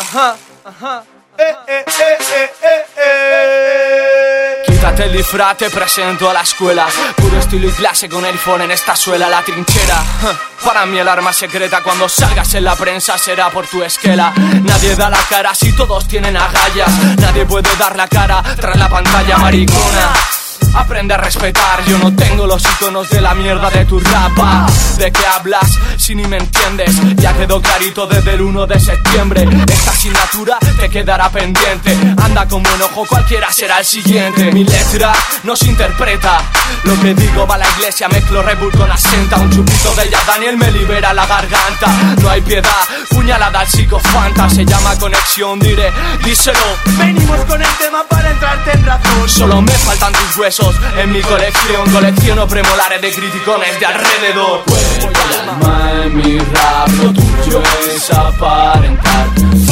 Quítate el disfraz, te presento a la escuela. Puro estilo y clase con el phone en esta suela. La trinchera, para mí el arma secreta. Cuando salgas en la prensa será por tu esquela. Nadie da la cara si todos tienen agallas. Nadie puede dar la cara tras la pantalla, maricona. Aprende a respetar, yo no tengo los iconos de la mierda de tu rapa. ¿De qué hablas si ni me entiendes? Ya quedó clarito desde el 1 de septiembre. Esta asignatura te quedará pendiente. Anda con buen ojo, cualquiera será el siguiente. Mi letra no se interpreta. Lo que digo va a la iglesia, mezclo Red Bull con asenta. Un chupito de Jack Daniel me libera la garganta. No hay piedad, puñalada al psicofanta. Se llama conexión, diré, díselo. Venimos con el tema para entrarte en razón. Solo me faltan tus huesos en mi colección. Colecciono premolares de criticones de alrededor. El alma en mi rap, lo tuyo es aparentar.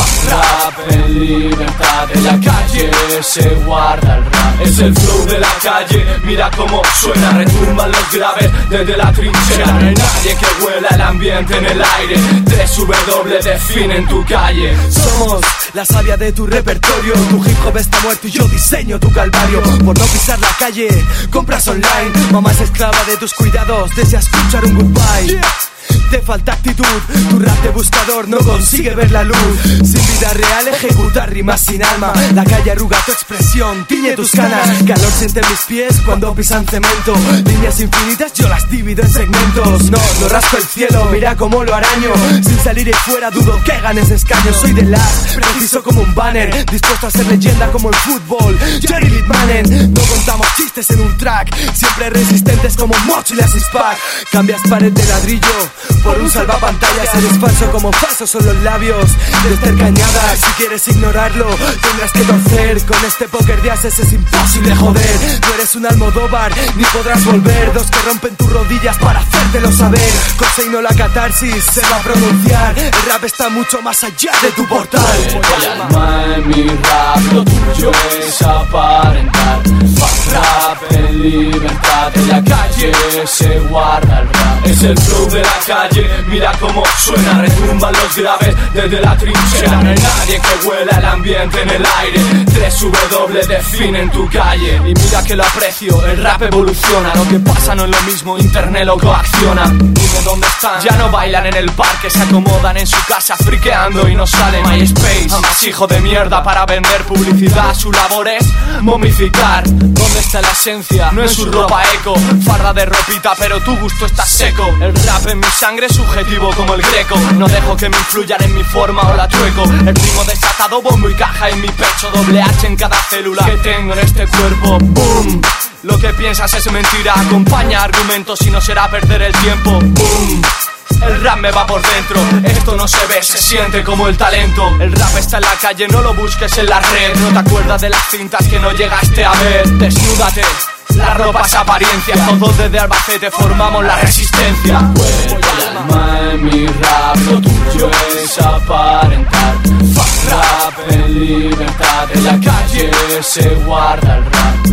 Rap en libertad, en la calle se guarda el rap. Es el flow de la calle, mira cómo suena. Retumban los graves desde la trinchera. No hay nadie que huela el ambiente en el aire. 3W definen tu calle. Somos la savia de tu repertorio. Tu hip hop está muerto y yo diseño tu calvario. Por no pisar la calle, compras online. Mamá es esclava de tus cuidados, desea escuchar un goodbye. Te falta actitud, tu rap de buscador no consigue ver la luz. Sin vida real ejecuta rimas sin alma. La calle arruga tu expresión, tiñe tus canas. Calor siente mis pies cuando pisan cemento. Líneas infinitas yo las divido en segmentos. No rasco el cielo, mira cómo lo araño. Sin salir ahí fuera dudo que ganes escaños. Soy de las, preciso como un banner. Dispuesto a ser leyenda como el fútbol, Jerry Litmanen. No contamos chistes en un track, siempre resistentes como mochilas six-pack. Cambias pared de ladrillo por un salvapantallas, eres falso como falsos son los labios de Esther Cañada. Si quieres ignorarlo, tendrás que torcer. Con este póker de ases es imposible joder. No eres un Almodóvar, ni podrás volver. Dos que rompen tus rodillas para hacértelo saber. Conseguino la catarsis, se va a pronunciar. El rap está mucho más allá de tu portal. El alma en mi rap, lo tuyo es aparentar. Rap en libertad, en la calle se guarda el rap. Es el flow de la calle, mira cómo suena. Retumban los graves desde la trinchera. No hay nadie que huela el ambiente en el aire. 3W definen tu calle. Y mira que lo aprecio, el rap evoluciona. Lo que pasa no es lo mismo, internet lo coacciona. Dime dónde están, ya no bailan en el parque. Se acomodan en su casa friqueando y no salen MySpace. Más hijo de mierda para vender publicidad. Su labor es momificar. ¿Dónde está la esencia? No es su ropa eco. Farda de ropita pero tu gusto está seco. El rap en mi sangre es subjetivo como el greco. No dejo que me influyan en mi forma o la trueco. El ritmo desatado, bombo y caja en mi pecho. Doble H en cada célula que tengo en este cuerpo. Boom. Lo que piensas es mentira. Acompaña argumentos y no será perder el tiempo. Boom. El rap me va por dentro, esto no se ve, se siente como el talento. El rap está en la calle, no lo busques en la red. No te acuerdas de las cintas que no llegaste a ver. Desnúdate, la ropa es apariencia. Todos desde Albacete formamos la resistencia. El alma en mi rap, lo tuyo es aparentar. Rap en libertad, en la calle se guarda el rap.